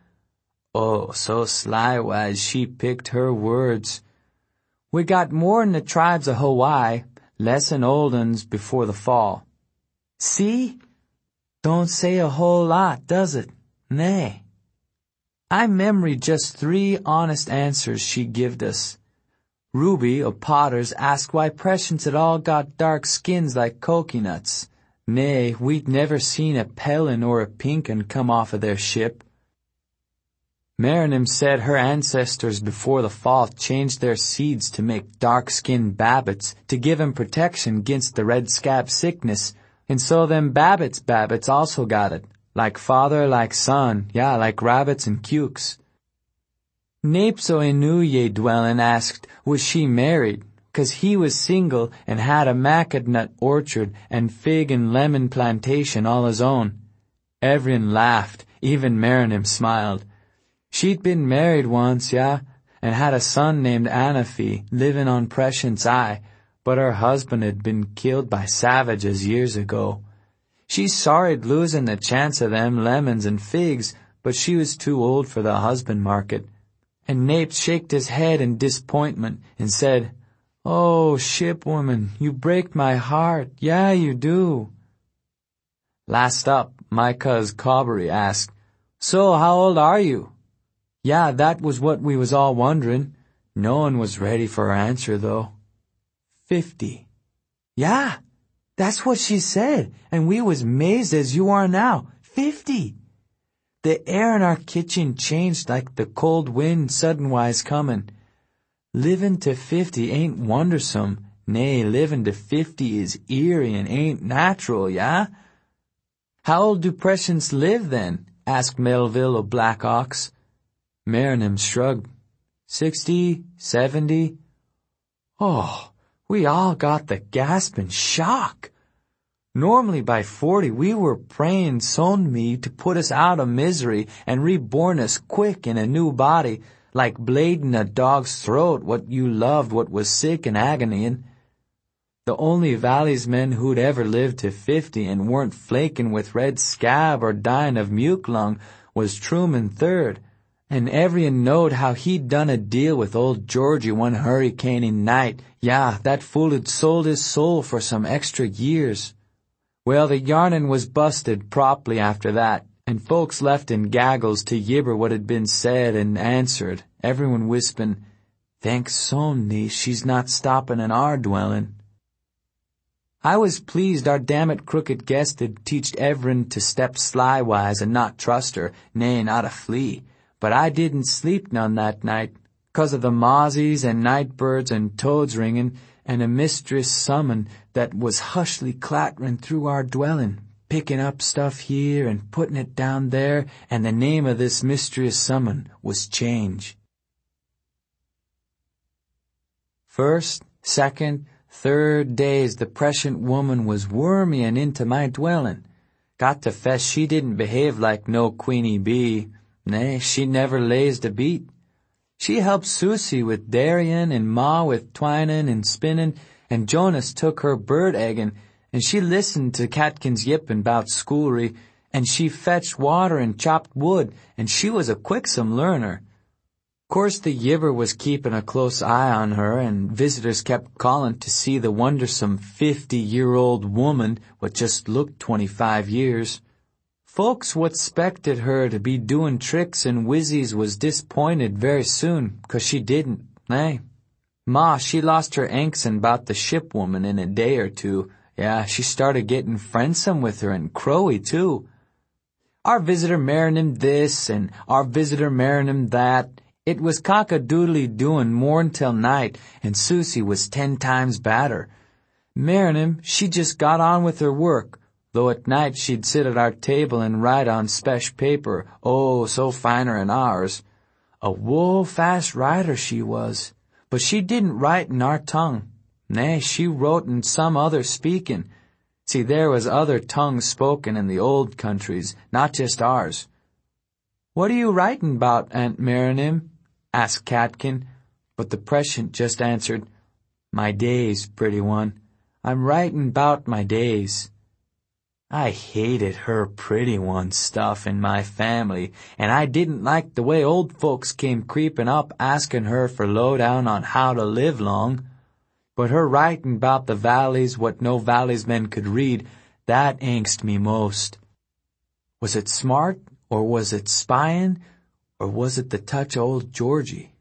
Oh, so sly-wise she picked her words. "We got more'n the tribes of Hawaii, less'n old uns before the fall." See? Don't say a whole lot, does it? Nay. I memory just 3 honest answers she gived us. Ruby o' Potters asked why Prescience had all got dark skins like coconuts. Nay, we'd never seen a Pellin or a Pinkin come off of their ship. Marinim said her ancestors before the fall changed their seeds to make dark-skinned babbits to give 'em protection against the red scab sickness, and so them babbits also got it. Like father, like son, like rabbits and cukes. Napso Inuye dwellin' asked, was she married, 'cause he was single and had a macadnut orchard and fig and lemon plantation all his own. Everyone laughed, even Marinim smiled. She'd been married once, and had a son named Anafi, livin' on Prescience Eye, but her husband had been killed by savages years ago. She's sorry'd losing the chance of them lemons and figs, but she was too old for the husband market. And Nate shaked his head in disappointment and said, "Oh, shipwoman, you break my heart. Yeah, you do." Last up, my cuz Cobbery asked, "So, how old are you?" Yeah, that was what we was all wondering. No one was ready for her answer, though. 50. Yeah, that's what she said, and we was mazed as you are now. 50. The air in our kitchen changed like the cold wind suddenwise comin'. Livin' to 50 ain't wondersome. Nay, livin' to 50 is eerie and ain't natural, yeah? How old do Prussians live, then? Asked Melville of Black Ox. Marinem shrugged. 60, 70. Oh, we all got the gasping shock. Normally by 40 we were praying son me to put us out of misery and reborn us quick in a new body, like blading a dog's throat what you loved what was sick and agonying. The only Valley's men who'd ever lived to 50 and weren't flaking with red scab or dying of muke lung was Truman III, and everyone knowed how he'd done a deal with old Georgie one hurricaning night. Yeah, that fool had sold his soul for some extra years. Well, the yarnin' was busted promptly after that, and folks left in gaggles to yibber what had been said and answered, everyone whispering, "Thank Somni she's not stoppin' in our dwellin'." I was pleased our dammit crooked guest had teached everyone to step slywise and not trust her, nay, not a flea. But I didn't sleep none that night, 'cause of the mozzies and nightbirds and toads ringin', and a mistress summon that was hushly clatterin' through our dwellin', picking up stuff here and putting it down there, and the name of this mysterious summon was Change. First, second, third days the prescient woman was wormyin' into my dwellin'. Got to fess she didn't behave like no queenie bee. Nay, she never lays a beat. She helped Susie with dairyin' and Ma with twinin' and spinnin', and Jonas took her bird eggin', and she listened to Catkins yippin' 'bout schoolery, and she fetched water and chopped wood, and she was a quicksome learner. Course the yibber was keepin' a close eye on her, and visitors kept callin' to see the wondersome 50-year-old woman what just looked 25 years. Folks what 'spected her to be doin' tricks and whizzies was disappointed very soon, 'cause she didn't, nay. Ma, she lost her angst 'bout the shipwoman in a day or two. Yeah, she started gettin' friendsome with her and crowy, too. Our visitor marryin' him this, and our visitor marryin' him that. It was cock-a-doodly doin' morn till night, and Susie was 10 times badder. Marryin' him, she just got on with her work, though at night she'd sit at our table and write on spesh paper, oh, so finer'n ours. A woe-fast writer she was, but she didn't write in our tongue. Nay, she wrote in some other speakin'. See, there was other tongues spoken in the old countries, not just ours. "What are you writin' 'bout, Aunt Marinem?" asked Catkin, but the prescient just answered, "My days, pretty one. I'm writin' 'bout my days." I hated her pretty one stuff in my family, and I didn't like the way old folks came creepin' up askin' her for lowdown on how to live long. But her writin' 'bout the valleys what no valleys men could read, that angst me most. Was it smart, or was it spyin', or was it the touch of old Georgie?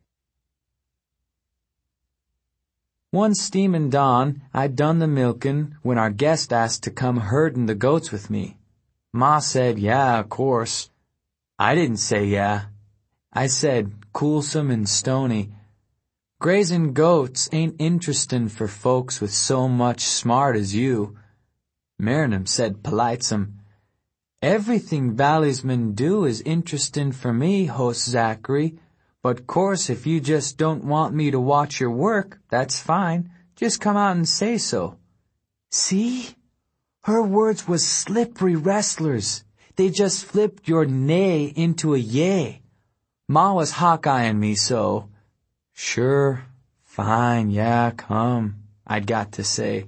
One steamin' dawn, I'd done the milkin' when our guest asked to come herdin' the goats with me. Ma said, yeah, of course. I didn't say yeah. I said, coolsome and stony, "Grazin' goats ain't interestin' for folks with so much smart as you." Marinem said politesome, "Everything valleysmen do is interestin' for me, host Zachary. But course if you just don't want me to watch your work, that's fine. Just come out and say so." See? Her words was slippery wrestlers. They just flipped your nay into a yay. Ma was hawk-eyeing me so. "Sure, fine, yeah, come," I'd got to say.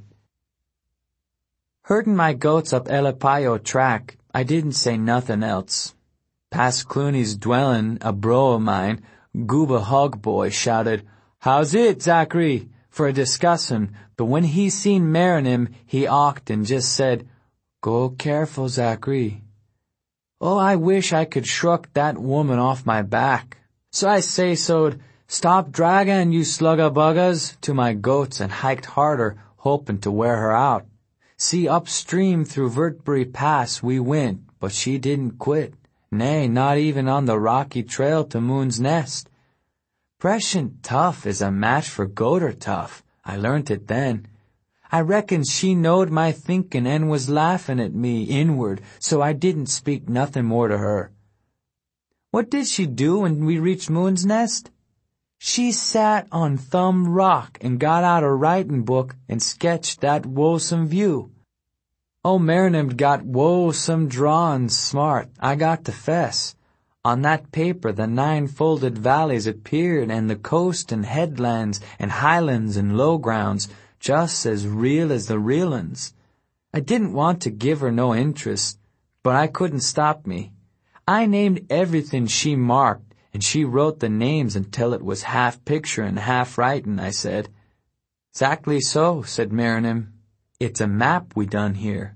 Herdin' my goats up Elepayo track, I didn't say nothin' else. Past Clooney's dwellin', a bro o' mine, Gooba Hog Boy, shouted, "How's it, Zachary?" for a discussin', but when he seen Marinin, he awked and just said, "Go careful, Zachary." Oh, I wish I could shrug that woman off my back. So I say-so'd, "Stop draggin', you slugga-buggas," to my goats and hiked harder, hopin' to wear her out. See, upstream through Vertbury Pass we went, but she didn't quit. Nay, not even on the rocky trail to Moon's Nest. Prescient tough is a match for goater tough. I learnt it then. I reckon she knowed my thinkin' and was laughin' at me inward, so I didn't speak nothin' more to her. What did she do when we reached Moon's Nest? She sat on Thumb Rock and got out a writin' book and sketched that woesome view. Oh, Marinin got woesome drawin' smart, I got to fess. On that paper the 9-folded valleys appeared, and the coast and headlands and highlands and low grounds, just as real as the real uns. I didn't want to give her no interest, but I couldn't stop me. I named everything she marked, and she wrote the names until it was half picture and half writin', I said. "'Zactly so," said Marinin. "It's a map we done here."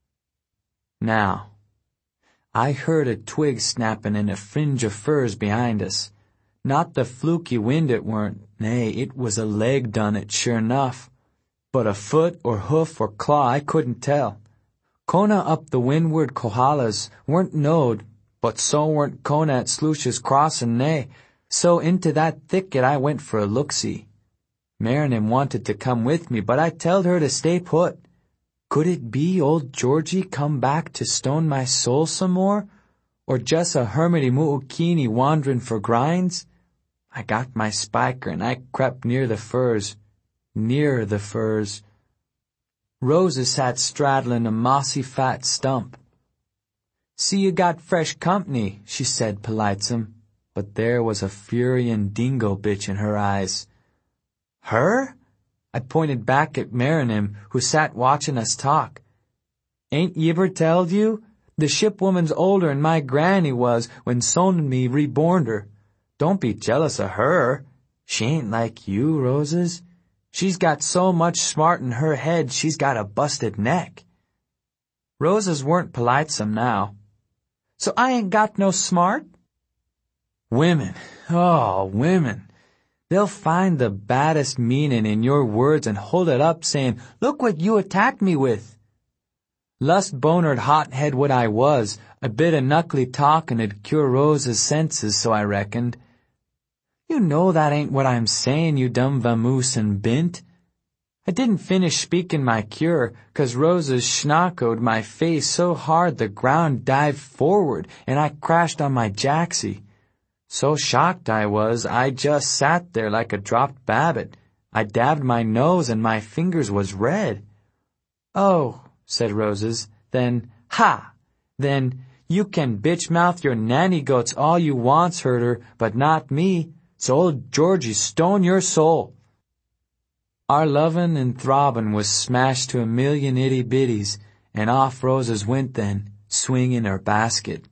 Now, I heard a twig snappin' in a fringe of firs behind us. Not the fluky wind it weren't, nay, it was a leg done it, sure enough. But a foot or hoof or claw I couldn't tell. Kona up the windward Kohalas weren't knowed, but so weren't Kona at Slush's Crossin', nay, so into that thicket I went for a look-see. Marinin wanted to come with me, but I telled her to stay put. Could it be old Georgie come back to stone my soul some more? Or just a hermity Muukini wanderin' for grinds? I got my spiker and I crept near the firs. Rosa sat straddlin' a mossy fat stump. "See you got fresh company," she said politesome, but there was a furyin' dingo bitch in her eyes. "Her?" I pointed back at Marinin, who sat watchin' us talk. "Ain't Yibber telled you? The shipwoman's older'n my granny was when Son and me reborned her. Don't be jealous of her. She ain't like you, Roses. She's got so much smart in her head she's got a busted neck." Roses weren't politesome now. "So I ain't got no smart?" Women, oh, women. They'll find the baddest meanin' in your words and hold it up sayin', "Look what you attacked me with." Lust bonered hothead what I was, a bit of knuckly talkin'd cure Rose's senses, so I reckoned. "You know that ain't what I'm sayin', you dumb vamoose and bint." I didn't finish speakin' my cure, 'cause Rose's schnockoed my face so hard the ground dived forward and I crashed on my jacksie. So shocked I was, I just sat there like a dropped babbit. I dabbed my nose and my fingers was red. "Oh," said Roses, then, you can bitch-mouth your nanny goats all you wants, herder, but not me, so old Georgie stone your soul." Our lovin' and throbbin' was smashed to a million itty-bitties, and off Roses went then, swingin' her basket.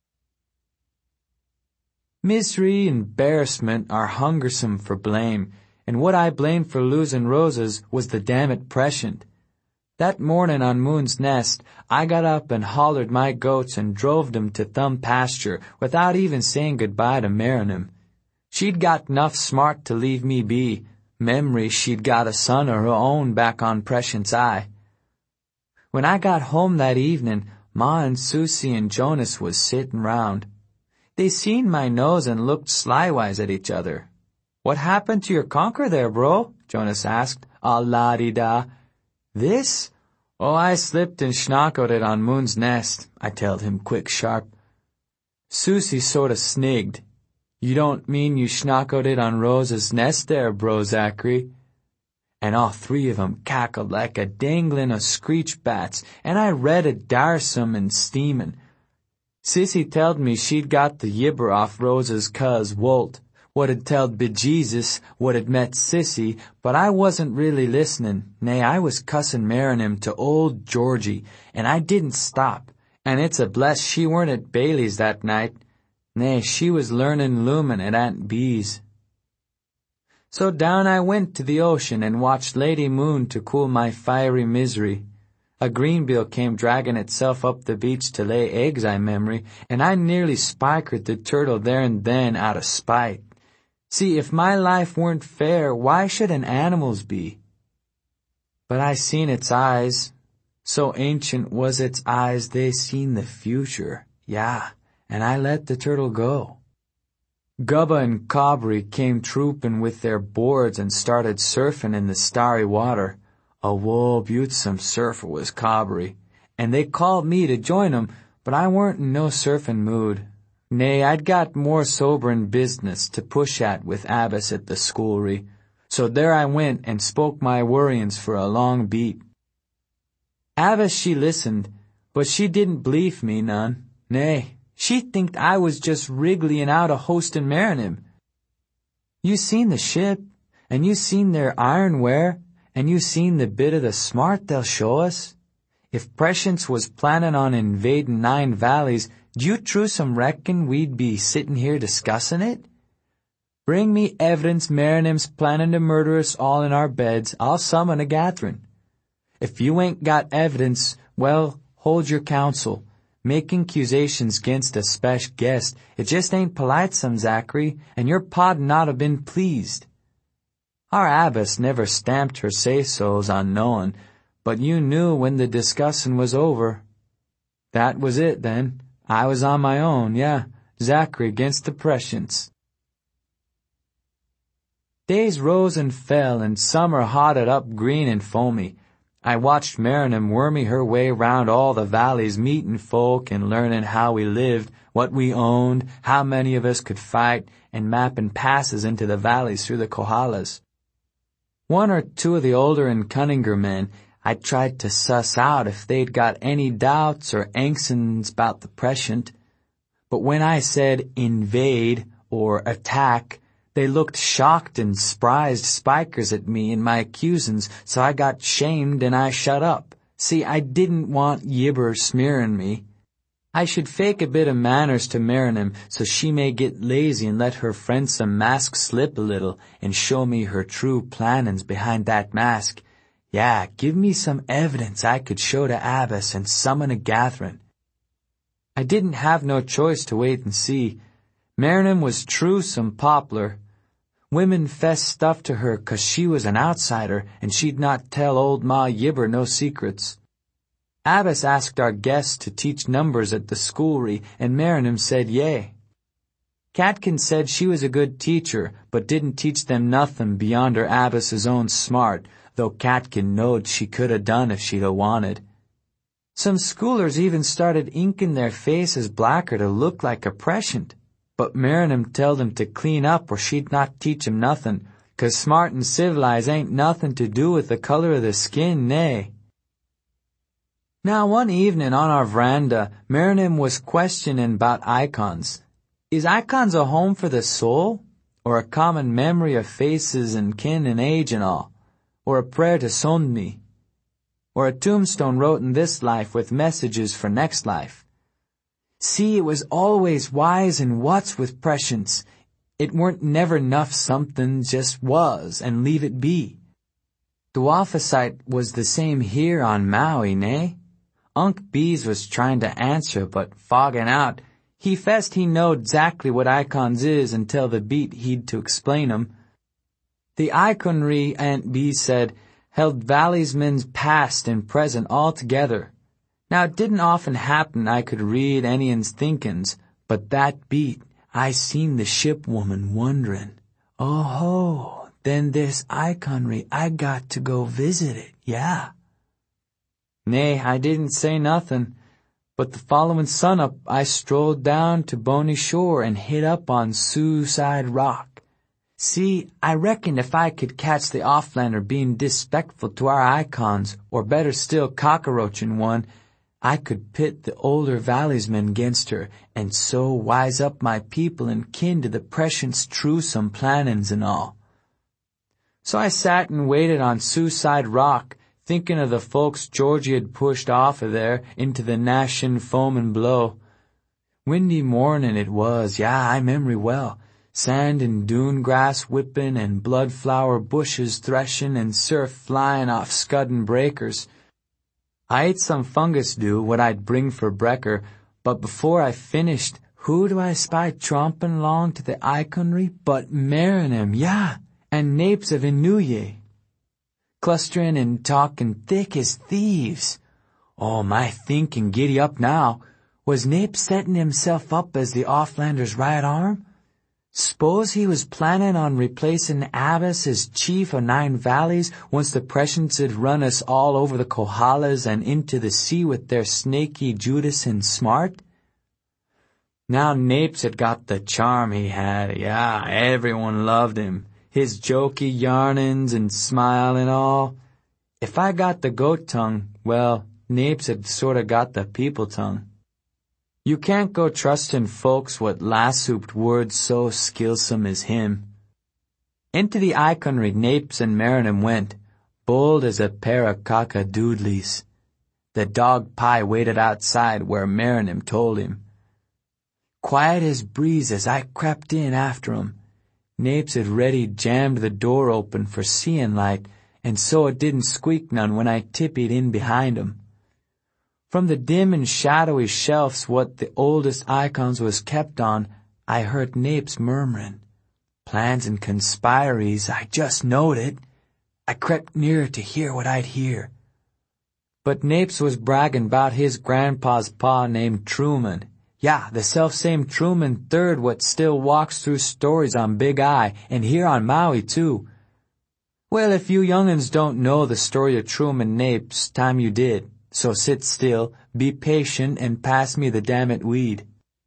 Misery and embarrassment are hungersome for blame, and what I blamed for losin' Roses was the dammit prescient. That mornin' on Moon's Nest, I got up and hollered my goats and drove them to Thumb pasture without even sayin' goodbye to Marinin. She'd got 'nough smart to leave me be. Memory she'd got a son of her own back on Prescient's Eye. When I got home that evenin', Ma and Susie and Jonas was sittin' round. They seen my nose and looked slywise at each other. "What happened to your conker there, bro?" Jonas asked. "Ah, la-di-da." "This? Oh, I slipped and schnockled it on Moon's Nest," I told him quick sharp. Susie sorta snigged. "You don't mean you schnockled it on Rose's nest there, bro Zachary?" And all three of 'em cackled like a danglin' of screech bats, and I read it darsome and steamin'. Sissy telled me she'd got the yibber off Rose's cuz, Wolt what'd telled bejesus, what'd met Sissy, but I wasn't really listening. Nay, I was cussin' Marrying to old Georgie, and I didn't stop. And it's a bless she weren't at Bailey's that night. Nay, she was learnin' loomin' at Aunt Bee's. So down I went to the ocean and watched Lady Moon to cool my fiery misery. A greenbill came draggin' itself up the beach to lay eggs, I memory, and I nearly spikered the turtle there and then out of spite. See, if my life weren't fair, why should an animal's be? But I seen its eyes. So ancient was its eyes, they seen the future. Yeah, and I let the turtle go. Gubba and Cobbery came troopin' with their boards and started surfin' in the starry water. A woe beautsome surfer was Cobbery, and they called me to join 'em, but I weren't in no surfin' mood. Nay, I'd got more soberin' business to push at with Abbess at the schoolry, so there I went and spoke my worryin's for a long beat. Abbess she listened, but she didn't believe me none. Nay, she thinked I was just wriggling out a hostin' Marrying. You seen the ship, and you seen their ironware, and you seen the bit of the smart they'll show us. If Prescience was plannin' on invadin' 9 valleys, d'you truesome reckon we'd be sittin' here discussin' it? Bring me evidence Marrying's plannin' to murder us all in our beds, I'll summon a gathering. If you ain't got evidence, well, hold your counsel. Making accusations against a special guest, it just ain't polite, some Zachary, and your pa'd not have been pleased. Our Abbess never stamped her say-so's on knowin', but you knew when the discussin' was over. That was it, then. I was on my own, yeah, Zachary against the Prescience. Days rose and fell, and summer hotted up green and foamy. I watched Marrying wormy her way round all the valleys, meetin' folk and learnin' how we lived, what we owned, how many of us could fight, and mappin' passes into the valleys through the Kohalas. One or two of the older and cunninger men, I tried to suss out if they'd got any doubts or anxins about the Prescient. But when I said invade or attack, they looked shocked and sprized spikers at me and my accusin's, so I got shamed and I shut up. See, I didn't want Yibber smearin' me. I should fake a bit of manners to Marrying so she may get lazy and let her friendsome mask slip a little and show me her true plannin's behind that mask. Yeah, give me some evidence I could show to Abbess and summon a gathering. I didn't have no choice to wait and see. Marrying was true some poplar. Women fessed stuff to her 'cause she was an outsider and she'd not tell old Ma Yibber no secrets. Abbess asked our guests to teach numbers at the schoolry, and Marrying said yea. Catkin said she was a good teacher, but didn't teach them nothin' beyond her Abbess's own smart, though Catkin knowed she could 'a' done if she'd 'a' wanted. Some schoolers even started inkin' their faces blacker to look like a Prescient, but Marrying telled 'em to clean up or she'd not teach 'em nothin', 'cause smart and civilized ain't nothin' to do with the color of the skin, nay. Now one evening on our veranda, Marrying was questioning about icons. Is icons a home for the soul, or a common memory of faces and kin and age and all, or a prayer to Sondni, or a tombstone wrote in this life with messages for next life? See, it was always whys and whats with Prescience. It weren't never 'nuff something just was, and leave it be. The Waffasite was the same here on Maui, nay? Unc Bees was trying to answer, but fogging out, he fessed he knowed exactly what icons is until the beat he'd to explain 'em. The iconry, Aunt Bee said, held valleys men's past and present all together. Now it didn't often happen I could read any'n's thinkin's, but that beat, I seen the ship woman wonderin', oh ho, then this iconry, I got to go visit it, yeah. Nay, I didn't say nothin', but the followin' sunup I strolled down to Boney Shore and hit up on Suicide Rock. See, I reckoned if I could catch the offlander being disrespectful to our icons, or better still cockroachin' one, I could pit the older valleysmen 'gainst her, and so wise up my people and kin to the prescience truesome plannin's and all. So I sat and waited on Suicide Rock, thinking of the folks Georgie had pushed off of there into the gnashin' foamin' blow. Windy mornin' it was, I memory well. Sand and dune grass whippin' and bloodflower bushes threshin' and surf flyin' off scuddin' breakers. I ate some fungus dew, what I'd bring for brekker, but before I finished, who do I spy trompin' along to the iconry but Marinem, and Napes of Inouye, clusterin' and talkin' thick as thieves. Oh, my thinkin' giddy up now. Was Napes settin' himself up as the Offlander's right arm? S'pose he was plannin' on replacin' Abbas as chief o' 9 valleys once the Prussians had run us all over the Kohalas and into the sea with their snaky Judas and Smart? Now Napes had got the charm he had, everyone loved him. His jokey yarnin's and smile and all. If I got the goat tongue, well, Napes had sorta got the people tongue. You can't go trustin' folks what lassooped words so skillsome as him. Into the iconry Napes and Marinem went, bold as a pair of cock-a-doodleys. The dog Pie waited outside where Marinem told him. Quiet as breeze as I crept in after 'em. Napes had ready jammed the door open for seein' light, and so it didn't squeak none when I tippied in behind 'em. From the dim and shadowy shelves what the oldest icons was kept on, I heard Napes murmurin'. Plans and conspiries, I just knowed it. I crept nearer to hear what I'd hear. But Napes was braggin' 'bout his grandpa's pa named Truman. The self-same Truman III what still walks through stories on Big Eye, and here on Maui, too. Well, if you young'uns don't know the story of Truman Napes, time you did. So sit still, be patient, and pass me the dammit weed.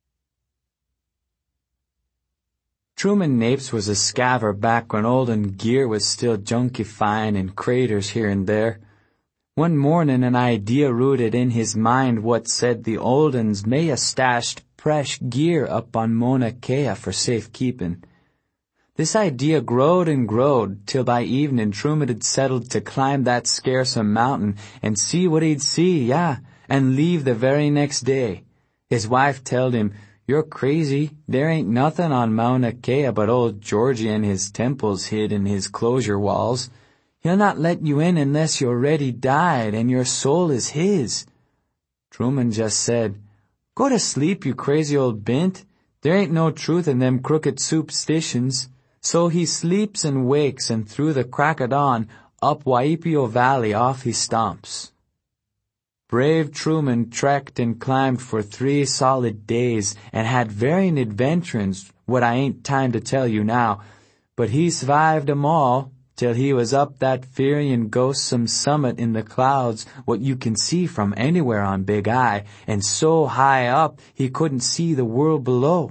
Truman Napes was a scaver back when olden gear was still junkifyin' in craters here and there. One mornin' an idea rooted in his mind what said the olden's may a stashed fresh gear up on Mauna Kea for safekeepin'. This idea growed and growed, till by evening Truman had settled to climb that scaresome mountain and see what he'd see, and leave the very next day. His wife telled him, "You're crazy. There ain't nothin' on Mauna Kea but old Georgie and his temples hid in his closure walls. He'll not let you in unless you're already died and your soul is his." Truman just said, "Go to sleep, you crazy old bint. There ain't no truth in them crooked superstitions." So he sleeps and wakes, and through the crack o' dawn, up Waipio Valley off he stomps. Brave Truman trekked and climbed for 3 solid days, and had varying adventurins, what I ain't time to tell you now, but he survived 'em all, till he was up that fiery and ghostsome summit in the clouds, what you can see from anywhere on Big Eye, and so high up he couldn't see the world below.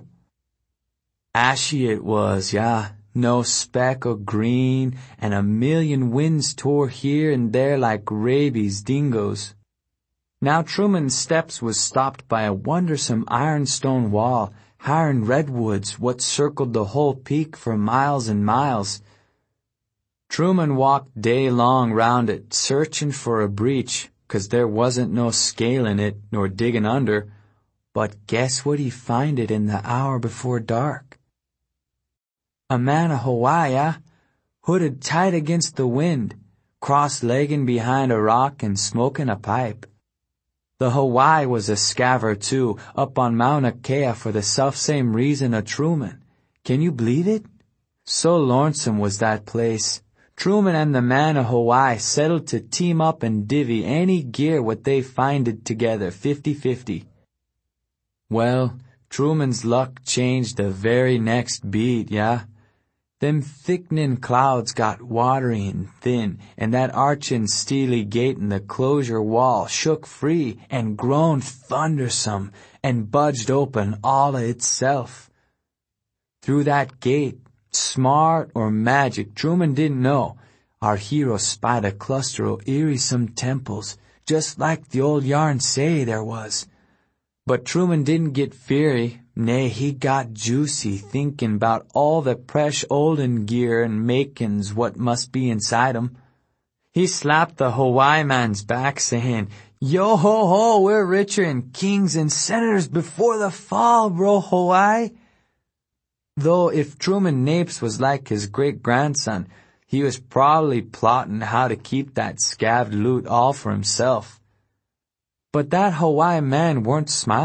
Ashy it was, no speck o' green, and a million winds tore here and there like rabies dingoes. Now Truman's steps was stopped by a wondersome ironstone wall, higher'n redwoods, what circled the whole peak for miles and miles. Truman walked day long round it, searchin' for a breach, 'cause there wasn't no scalin' it, nor diggin' under. But guess what he finded in the hour before dark? A man o' Hawaii, hooded tight against the wind, cross-leggin' behind a rock and smokin' a pipe. The Hawaii was a scaver, too, up on Mauna Kea for the self-same reason o' Truman. Can you believe it? So lonesome was that place. Truman and the man o' Hawaii settled to team up and divvy any gear what they finded together 50-50. Well, Truman's luck changed the very next beat, Them thickenin' clouds got watery and thin, and that archin' steely gate in the closure wall shook free and groaned thundersome and budged open all o' itself. Through that gate, smart or magic, Truman didn't know, our hero spied a cluster o' eerie-some temples, just like the old yarn say there was. But Truman didn't get feary, nay, he got juicy, thinkin' 'bout all the presh olden gear and makin's what must be inside 'em. He slapped the Hawaii man's back, sayin', "Yo ho ho, we're richer'n kings and senators before the fall, bro Hawaii." Though if Truman Napes was like his great-grandson, he was probably plotting how to keep that scavved loot all for himself. But that Hawaii man weren't smiling.